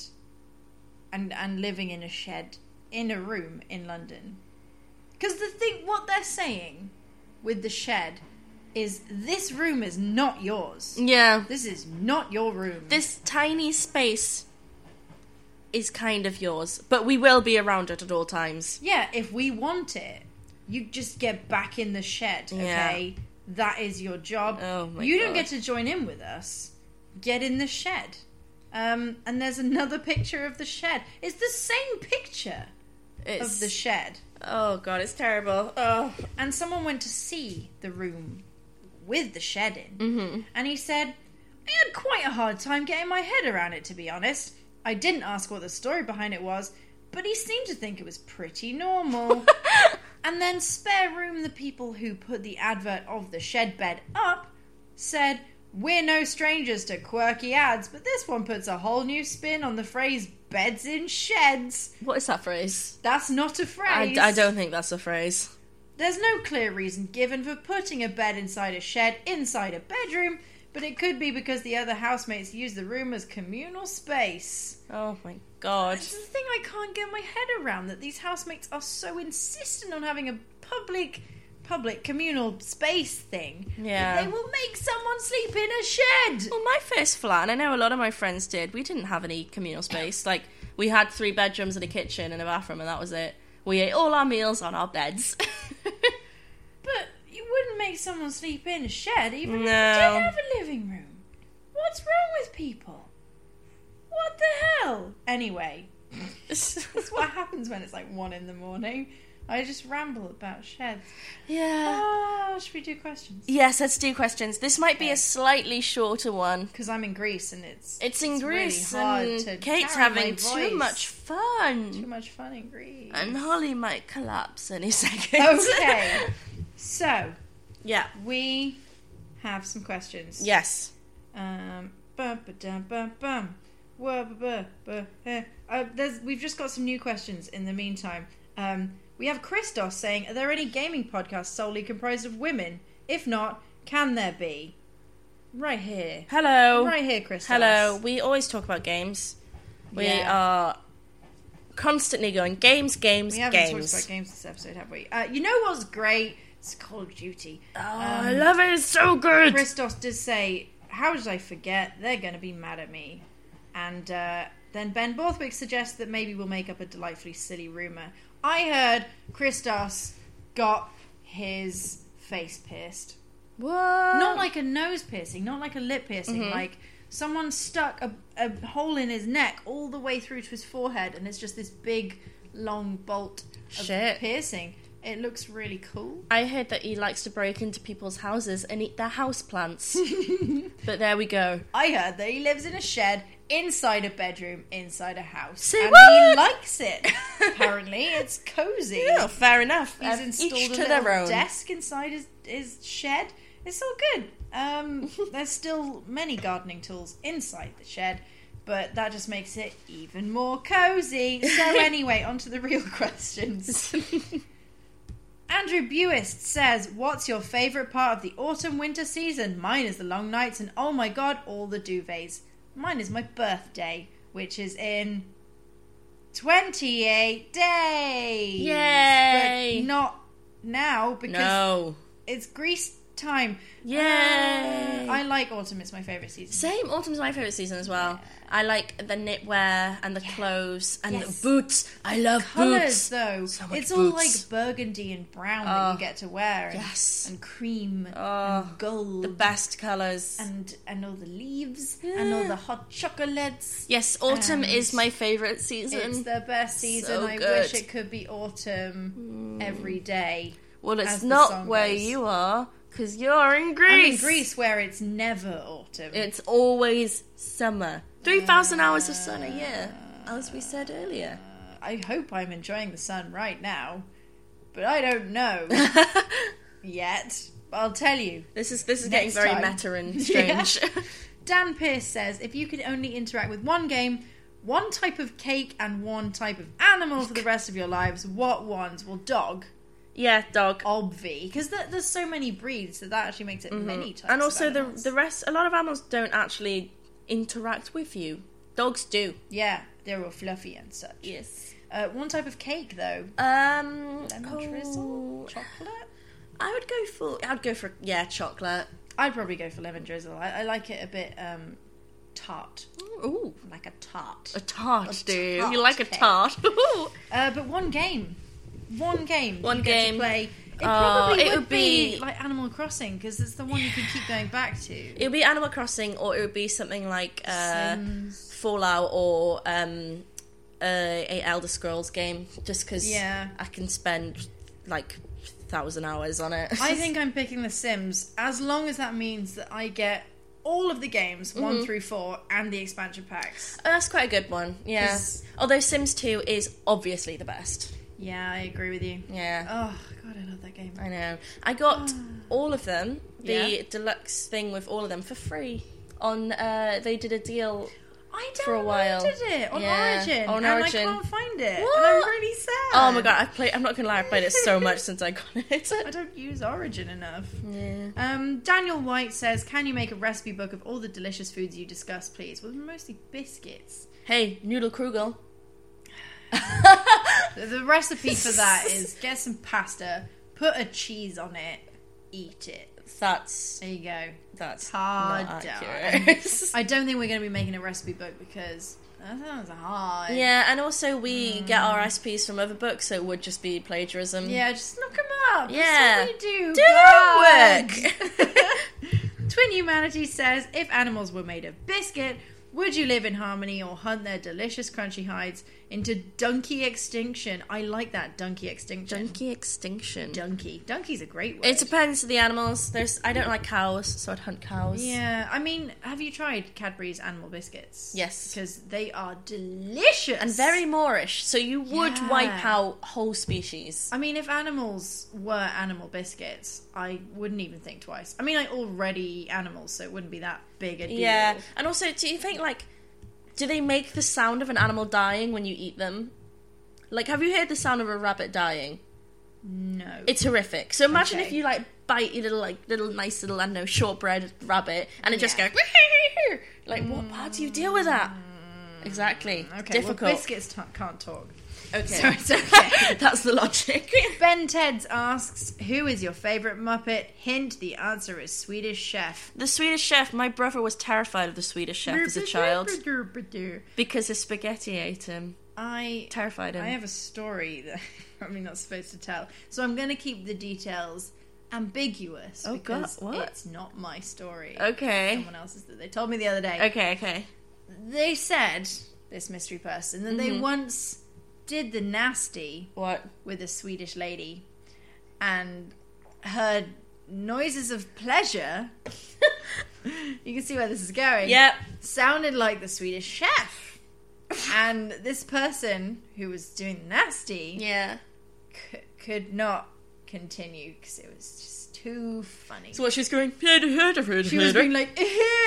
living in a shed in a room in London. Because what they're saying with the shed is this room is not yours. Yeah. This is not your room. This tiny space is kind of yours, but we will be around it at all times. Yeah, if we want it, you just get back in the shed, okay? Yeah. That is your job. Oh my You God. don't get to join in with us. Get in the shed. And there's another picture of the shed. It's the same picture of the shed. Oh God, it's terrible. Oh. And someone went to see the room with the shed in. Mm-hmm. And he said, I had quite a hard time getting my head around it, to be honest. I didn't ask what the story behind it was, but he seemed to think it was pretty normal. And then Spare Room, the people who put the advert of the shed bed up, said, we're no strangers to quirky ads, but this one puts a whole new spin on the phrase beds in sheds. What is that phrase? That's not a phrase. I don't think that's a phrase. There's no clear reason given for putting a bed inside a shed inside a bedroom, but it could be because the other housemates use the room as communal space. Oh my God. That's the thing I can't get my head around, that these housemates are so insistent on having a public communal space thing. Yeah. They will make someone sleep in a shed. Well, my first flat, and I know a lot of my friends did, we didn't have any communal space. Like, we had 3 bedrooms and a kitchen and a bathroom, and that was it. We ate all our meals on our beds. But you wouldn't make someone sleep in a shed even if you No. did have a living room. What's wrong with people? What the hell? Anyway, that's what happens when it's like 1 a.m. I just ramble about sheds. Yeah. Oh, should we do questions? Yes, let's do questions. This might be a slightly shorter one. Because I'm in Greece and it's in Greece really hard and to Kate's carry having my too voice. much fun. Too much fun in Greece. And Holly might collapse any second. Okay. So, yeah. we have some questions. Yes. We've just got some new questions in the meantime. We have Christos saying, are there any gaming podcasts solely comprised of women? If not, can there be? Right here. Hello. Right here, Christos. Hello. We always talk about games. We are constantly going games. We haven't talked about games this episode, have we? You know what's great? It's Call of Duty. Oh, I love it. It's so good. Christos did say, how did I forget? They're going to be mad at me. And then Ben Borthwick suggests that maybe we'll make up a delightfully silly rumour. I heard Christos got his face pierced. What? Not like a nose piercing, not like a lip piercing, like someone stuck a hole in his neck all the way through to his forehead, and it's just this big, long bolt of piercing. It looks really cool. I heard that he likes to break into people's houses and eat their house plants. But there we go. I heard that he lives in a shed inside a bedroom inside a house. See, and what? he likes it. Apparently, it's cozy. Yeah, fair enough. He's installed each a to little their own. desk inside his shed. It's all good. There's still many gardening tools inside the shed, but that just makes it even more cozy. So anyway, on to the real questions. Andrew Buist says, what's your favourite part of the autumn-winter season? Mine is the long nights and, oh my god, all the duvets. Mine is my birthday, which is in 28 days. Yay! But not now, because it's Greece time. Yay! I like autumn. It's my favourite season. Same. Autumn's my favourite season as well. I like the knitwear and the clothes and the boots. I love colours, boots. though. So much it's all boots. like burgundy and brown that you get to wear. And cream and gold. The best colours. And all the leaves and all the hot chocolates. Yes, autumn is my favourite season. It's the best season. So I good. wish it could be autumn every day. Well, it's not where you are, because you're in Greece. I'm in Greece, where it's never autumn. It's always summer. 3,000 hours of sun a year, as we said earlier. I hope I'm enjoying the sun right now, but I don't know yet. I'll tell you. This is getting very meta and strange. Yeah. Dan Pierce says, if you could only interact with one game, one type of cake, and one type of animal for the rest of your lives, what ones? Well, dog. Yeah, dog. Obvi, because there's so many breeds that actually makes it many types. And also of animals. the rest. A lot of animals don't actually interact with you. Dogs do. Yeah, they're all fluffy and such. Yes. One type of cake, though. Lemon drizzle? Chocolate? I'd go for chocolate. I'd probably go for lemon drizzle. I like it a bit tart. Ooh. Like a tart. A tart, do you? tart You like a cake. tart? But one game. One you game. Get to play. It probably it would be like Animal Crossing, because it's the one you can keep going back to. It would be Animal Crossing, or it would be something like Sims. Fallout, or a Elder Scrolls game, just because I can spend like 1,000 hours on it. I think I'm picking The Sims, as long as that means that I get all of the games, 1 through 4, and the expansion packs. Oh, that's quite a good one, yeah. Although Sims 2 is obviously the best. Yeah, I agree with you. Yeah. Oh, God, I love that game. I know. I got all of them, the deluxe thing with all of them, for free. They did a deal for a while. I downloaded it on Origin, on and Origin. I can't find it. What? And I'm really sad. Oh my god, I'm not gonna lie, I've played it so much since I got it. I don't use Origin enough. Yeah. Daniel White says, can you make a recipe book of all the delicious foods you discuss, please? Well, mostly biscuits. Hey, Noodle Krugel. The recipe for that is get some pasta, put a cheese on it, eat it. There you go. That's hard. not accurate. I don't think we're going to be making a recipe book, because that sounds hard. Yeah, and also we get our recipes from other books, so it would just be plagiarism. Yeah, just look them up. Yeah. That's what we do. Do your work. Twin Humanity says, if animals were made of biscuit, would you live in harmony or hunt their delicious crunchy hides into donkey extinction? I like that, donkey extinction. Donkey extinction. Donkey's a great word. It depends on the animals. I don't like cows, so I'd hunt cows. Yeah, I mean, have you tried Cadbury's Animal Biscuits? Yes. Because they are delicious. And very Moorish, so you would wipe out whole species. I mean, if animals were animal biscuits, I wouldn't even think twice. I mean, I already eat animals, so it wouldn't be that big a deal. Yeah, and also, do you think, do they make the sound of an animal dying when you eat them? Like, have you heard the sound of a rabbit dying? No. It's horrific. So imagine if you, bite your little nice little, I don't know, shortbread rabbit, and it just goes... how do you deal with that? Exactly. Okay, difficult. Well, biscuits can't talk. Okay. So it's okay. That's the logic. Ben Teds asks, who is your favourite Muppet? Hint, the answer is Swedish Chef. The Swedish Chef. My brother was terrified of the Swedish Chef as a child because his spaghetti ate him. Terrified him. I have a story that I'm not supposed to tell. So I'm going to keep the details ambiguous because it's not my story. Okay. Someone else's that they told me the other day. Okay. They said, this mystery person, that they once did the nasty with a Swedish lady and heard noises of pleasure. You can see where this is going. Yep. Sounded like the Swedish Chef. And this person who was doing the nasty could not continue because it was just too funny. So what, she was going... She was being like...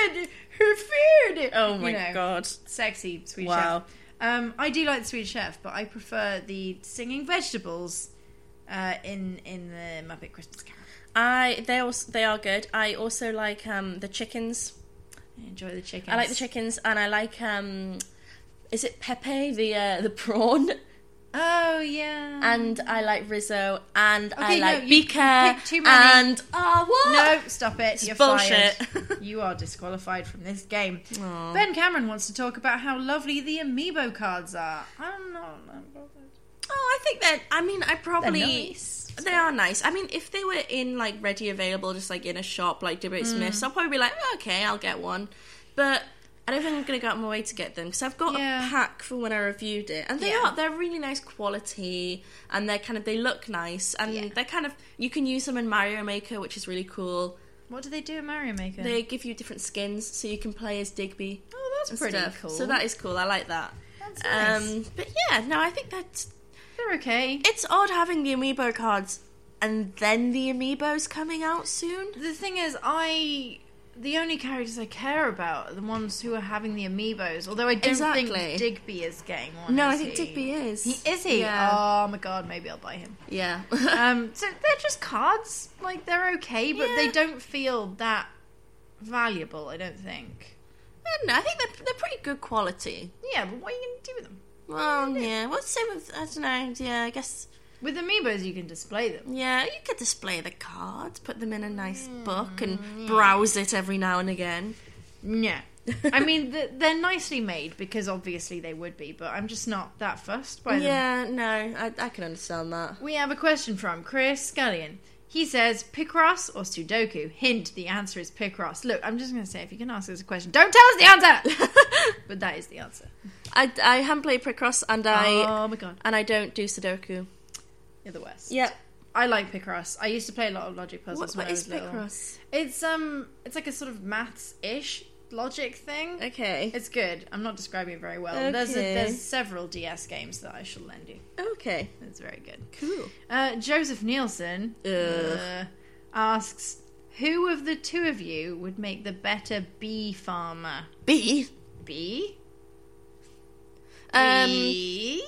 Oh my god. Sexy Swedish Chef. I do like the Swedish Chef, but I prefer the singing vegetables in the Muppet Christmas Carol. They are good. I also like the chickens. I enjoy the chickens. I like the chickens, and I like is it Pepe the prawn? Oh yeah. And I like Rizzo, and I like you Beaker, picked too many. and what? No, stop it! You're bullshit. Fired. You are disqualified from this game. Aww. Ben Cameron wants to talk about how lovely the amiibo cards are. I'm not bothered. Oh, I think that. I mean, I probably. They're nice. They are nice. I mean, if they were in ready available, just in a shop like Debates Smith's, I'll probably be like, okay, I'll get one. But I don't think I'm going to go out of my way to get them because I've got a pack from when I reviewed it, and they're really nice quality, and they look nice, and they're you can use them in Mario Maker, which is really cool. What do they do in Mario Maker? They give you different skins, so you can play as Digby. Oh, that's pretty cool. So that is cool. I like that. That's nice. But yeah, no, I think they're okay. It's odd having the amiibo cards and then the amiibos coming out soon. The thing is, the only characters I care about are the ones who are having the amiibos. Although I don't think Digby is getting one. No, I think Digby is. Is he? Yeah. Oh my god, maybe I'll buy him. Yeah. So they're just cards. They're okay, but they don't feel that valuable, I don't think. I don't know. I think they're pretty good quality. Yeah, but what are you going to do with them? Well, yeah. What's the same with, I don't know, yeah, I guess... With Amiibos, you can display them. Yeah, you could display the cards, put them in a nice book and browse it every now and again. Yeah. I mean, they're nicely made, because obviously they would be, but I'm just not that fussed by them. Yeah, no, I can understand that. We have a question from Chris Scullion. He says, Picross or Sudoku? Hint, the answer is Picross. Look, I'm just going to say, if you can ask us a question, don't tell us the answer! But that is the answer. I haven't played Picross, and oh my god. And I don't do Sudoku. You're the worst. Yep. I like Picross. I used to play a lot of logic puzzles when I was little. What is Picross? It's like a sort of maths-ish logic thing. Okay. It's good. I'm not describing it very well. Okay. There's several DS games that I shall lend you. Okay. It's very good. Cool. Joseph Nielsen asks, who of the two of you would make the better bee farmer? Bee? Bee? Bee?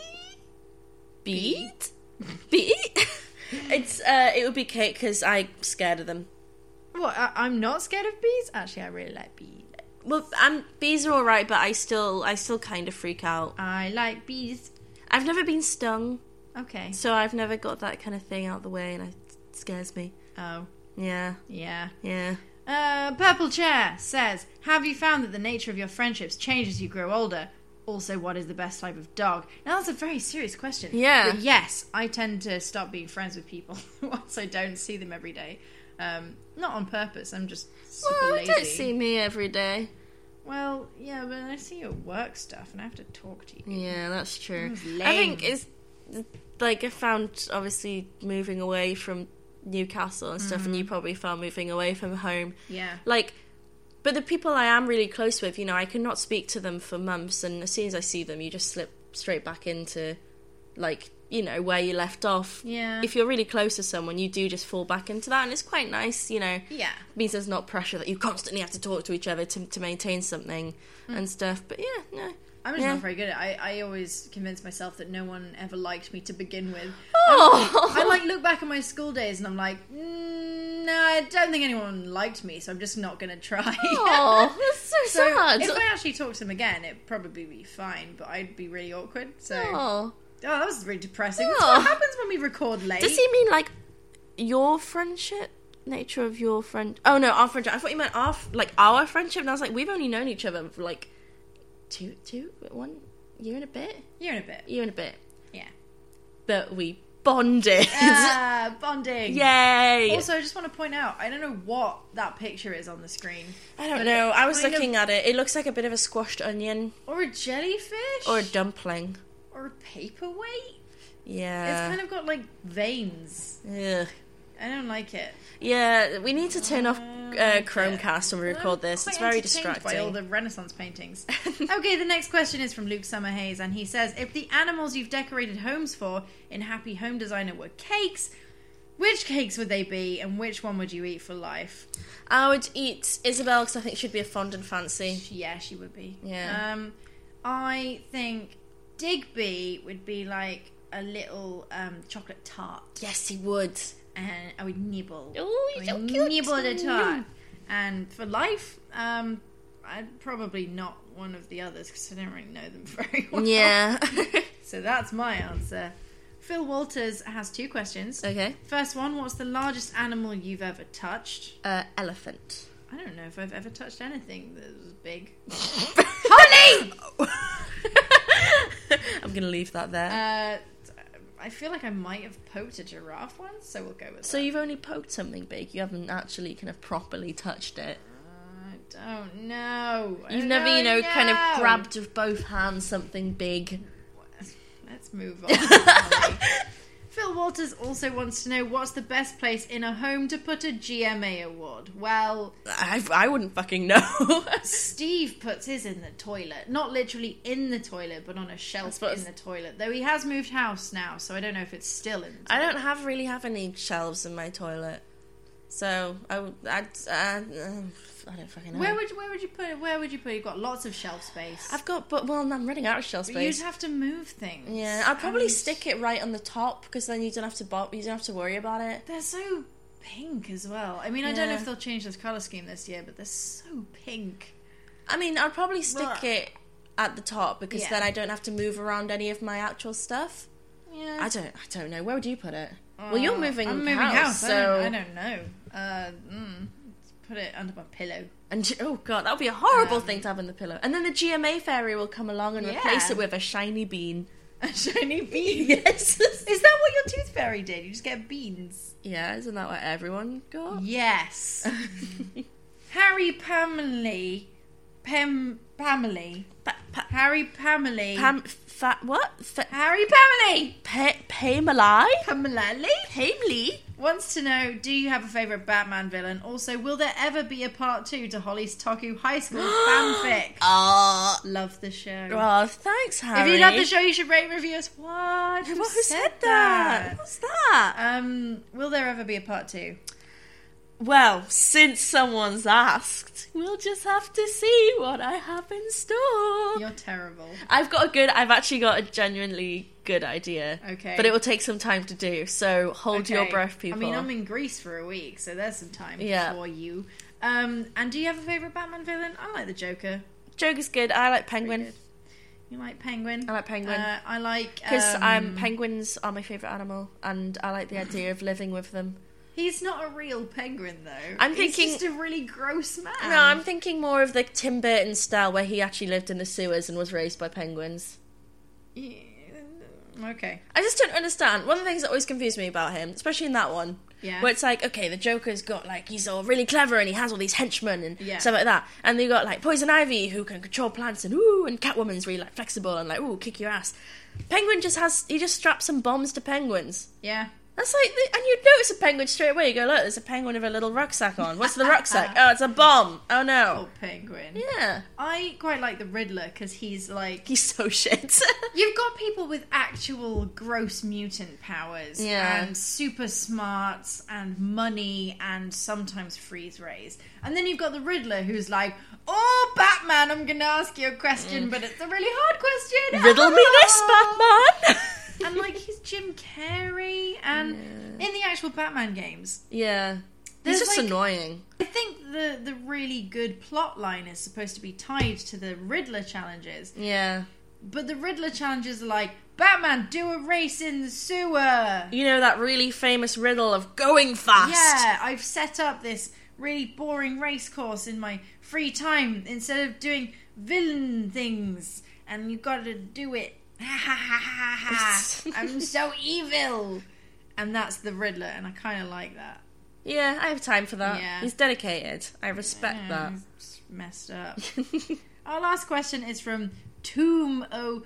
Bee? It would be Kate, because I'm scared of them. What? I'm not scared of bees? Actually, I really like bees. Well, bees are alright, but I still kind of freak out. I like bees. I've never been stung. Okay. So I've never got that kind of thing out of the way, and it scares me. Oh. Yeah. Yeah. Purple Chair says, have you found that the nature of your friendships changes as you grow older? Also, what is the best type of dog? Now, that's a very serious question. Yeah. But yes, I tend to stop being friends with people once I don't see them every day. Not on purpose, I'm just super lazy. You don't see me every day. Well, yeah, but I see your work stuff and I have to talk to you. Yeah, that's true. Lame. I think it's, like, I found, obviously, moving away from Newcastle and stuff, and you probably found moving away from home. Yeah. Like, but the people I am really close with, you know, I cannot speak to them for months, and as soon as I see them, you just slip straight back into, like, you know, where you left off. Yeah. If you're really close to someone, you do just fall back into that, and it's quite nice, you know. Yeah. It means there's not pressure that you constantly have to talk to each other to maintain something and stuff. But yeah, no. I'm just not very good at it. I always convince myself that no one ever liked me to begin with. Oh! I like look back at my school days and I'm like, no, I don't think anyone liked me, so I'm just not going to try. Oh, that's so sad. If I actually talked to him again, it'd probably be fine, but I'd be really awkward. So, Oh, that was really depressing. Oh. That's what happens when we record late. does he mean like your friendship? Nature of your friend? Oh no, our friendship. I thought you meant our friendship, and I was like, we've only known each other for like 1 year and a bit. Year and a bit. Year and a bit. Yeah. But we bonded. Bonding. Yay! Also, I just want to point out, I don't know what that picture is on the screen. I don't know. I was looking at it. It looks like a bit of a squashed onion. Or a jellyfish. Or a dumpling. Or a paperweight. Yeah. It's kind of got, like, veins. Ugh. I don't like it. Yeah, we need to turn off Chromecast when we record this. It's very distracting. By all the Renaissance paintings. Okay, the next question is from Luke Summerhays, and he says, if the animals you've decorated homes for in Happy Home Designer were cakes, which cakes would they be, and which one would you eat for life? I would eat Isabel, because I think she'd be a fondant fancy. Yeah, she would be. Yeah. I think Digby would be like a little chocolate tart. Yes, he would. And I would nibble. Oh, he's so cute. Nibble at a tart. And for life, I'd probably not one of the others because I don't really know them very well. Yeah. So that's my answer. Phil Walters has 2 questions. Okay. First one, what's the largest animal you've ever touched? Elephant. I don't know if I've ever touched anything that was big. Holly! I'm going to leave that there. I feel like I might have poked a giraffe once, so we'll go with that. So you've only poked something big. You haven't actually kind of properly touched it. I don't know. You've never, kind of grabbed with both hands something big. Let's move on. Phil Walters also wants to know what's the best place in a home to put a GMA award. Well, I wouldn't fucking know. Steve puts his in the toilet. Not literally in the toilet, but on a shelf in the toilet. Though he has moved house now, so I don't know if it's still in the toilet. I don't really have any shelves in my toilet. So I don't fucking know. Where would you put it? Where would you put it? You've got lots of shelf space. I'm running out of shelf space. You'd have to move things. Yeah, I'd probably stick it right on the top because then you don't have to worry about it. They're so pink as well. I mean, I don't know if they'll change this colour scheme this year, but they're so pink. I mean, I'd probably stick it at the top because then I don't have to move around any of my actual stuff. Yeah. I don't know. Where would you put it? Well, you're moving I'm moving house, so... I don't know. Let's put it under my pillow. And oh god, that would be a horrible thing to have in the pillow. And then the GMA fairy will come along and replace it with a shiny bean. A shiny bean? Yes. Is that what your tooth fairy did? You just get beans? Yeah, isn't that what everyone got? Yes. Harry Pamely. Harry Pamely. Harry Pamely. Pamely Wants to know, do you have a favourite Batman villain? Also, will there ever be a part 2 to Holly's Toku High School fanfic? Love the show. Oh, thanks, Harry. If you love the show, you should rate and review us. What? Who said that? What's that? Will there ever be a part 2? Well, since someone's asked, we'll just have to see what I have in store. You're terrible. I've actually got a genuinely good idea. Okay. But it will take some time to do, so hold your breath, people. I mean, I'm in Greece for a week, so there's some time for you. And do you have a favourite Batman villain? I like the Joker. Joker's good. I like Penguin. You like Penguin? I like Penguin. I like... Because penguins are my favourite animal, and I like the idea of living with them. He's not a real penguin, though. He's just a really gross man. No, I'm thinking more of the Tim Burton style where he actually lived in the sewers and was raised by penguins. Yeah, okay. I just don't understand. One of the things that always confused me about him, especially in that one, where it's like, okay, the Joker's got, like, he's all really clever and he has all these henchmen and stuff like that. And then you got, like, Poison Ivy who can control plants and Catwoman's really, like, flexible and, like, kick your ass. Penguin just straps some bombs to penguins. Yeah. That's like, and you'd notice a penguin straight away. You go, look, there's a penguin with a little rucksack on. What's the rucksack? Oh, it's a bomb. Oh no. Oh, penguin. Yeah. I quite like the Riddler because he's like... He's so shit. You've got people with actual gross mutant powers. Yeah. And super smarts and money and sometimes freeze rays. And then you've got the Riddler who's like, oh, Batman, I'm going to ask you a question, but it's a really hard question. Riddle me this, Batman. And, like, he's Jim Carrey, and in the actual Batman games... Yeah. He's just, like, annoying. I think the really good plot line is supposed to be tied to the Riddler challenges. Yeah. But the Riddler challenges are like, Batman, do a race in the sewer! You know, that really famous riddle of going fast. Yeah, I've set up this really boring race course in my free time instead of doing villain things, and you've got to do it. Ha ha ha ha ha! I'm so evil, and that's the Riddler, and I kind of like that. Yeah, I have time for that. Yeah. He's dedicated. I respect that. He's messed up. Our last question is from Tomb O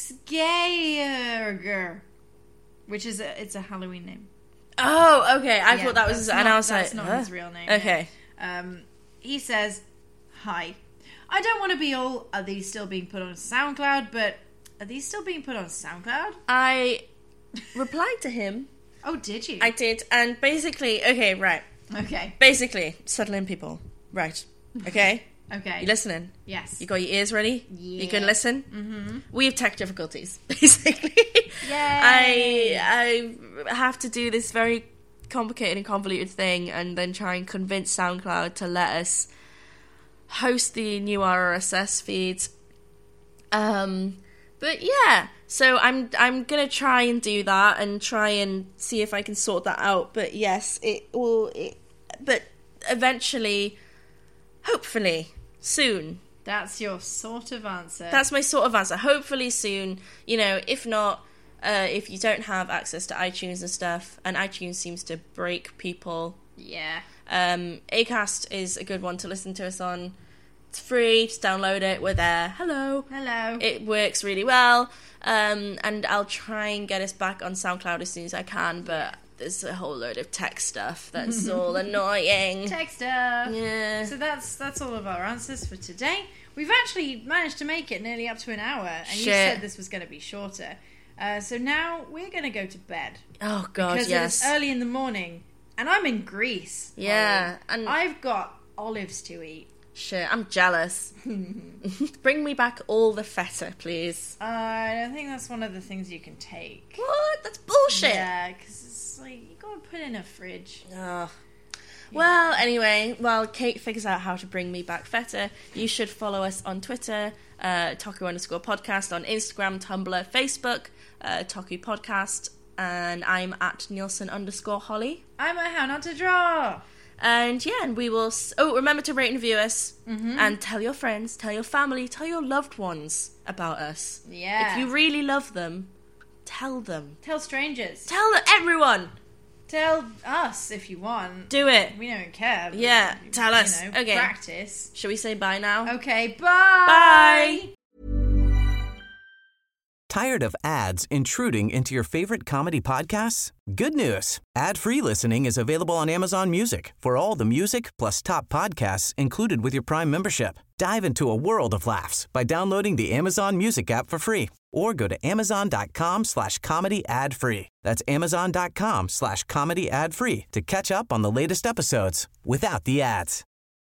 Skager, which is it's a Halloween name. Oh, okay. I thought that was, and I was like, that's not his real name. Okay. He says, "Hi, I don't want to be all. Are these still being put on SoundCloud? But are these still being put on SoundCloud?" I replied to him. Oh, did you? I did, and basically, okay, right. Okay. Basically, settle in, people. Right. Okay. Okay. You listening? Yes. You got your ears ready? Yeah. You can listen? Mm-hmm. We have tech difficulties, basically. Yay! I have to do this very complicated and convoluted thing and then try and convince SoundCloud to let us host the new RSS feeds. But yeah, so I'm gonna try and do that and try and see if I can sort that out. But yes, but eventually, hopefully, soon. That's your sort of answer. That's my sort of answer. Hopefully soon. You know, if not, if you don't have access to iTunes and stuff, and iTunes seems to break people. Yeah. Acast is a good one to listen to us on. It's free, just download it, we're there. Hello. It works really well, and I'll try and get us back on SoundCloud as soon as I can, but there's a whole load of tech stuff that's all annoying. Tech stuff. Yeah. So that's all of our answers for today. We've actually managed to make it nearly up to an hour, and you said this was going to be shorter. So now we're going to go to bed. Oh, God, because yes. it's early in the morning, and I'm in Greece. Yeah. And I've got olives to eat. Shit, I'm jealous. Bring me back all the feta, please. I don't think that's one of the things you can take. What? That's bullshit. Yeah, because it's like, you gotta put it in a fridge. Ugh. Well, anyway, while Kate figures out how to bring me back better, you should follow us on Twitter, Toku_podcast, on Instagram, Tumblr, Facebook, Toku Podcast, and I'm at Nielsen_Holly. I'm at How Not to Draw. And yeah, and we will... remember to rate and review us. Mm-hmm. And tell your friends, tell your family, tell your loved ones about us. Yeah. If you really love them, tell them. Tell strangers. Tell everyone. Tell us if you want. Do it. We don't care. Yeah, tell us. Okay. Practice. Shall we say bye now? Okay, bye! Bye! Tired of ads intruding into your favorite comedy podcasts? Good news. Ad-free listening is available on Amazon Music for all the music plus top podcasts included with your Prime membership. Dive into a world of laughs by downloading the Amazon Music app for free or go to amazon.com/comedy ad-free. That's amazon.com/comedy ad-free to catch up on the latest episodes without the ads.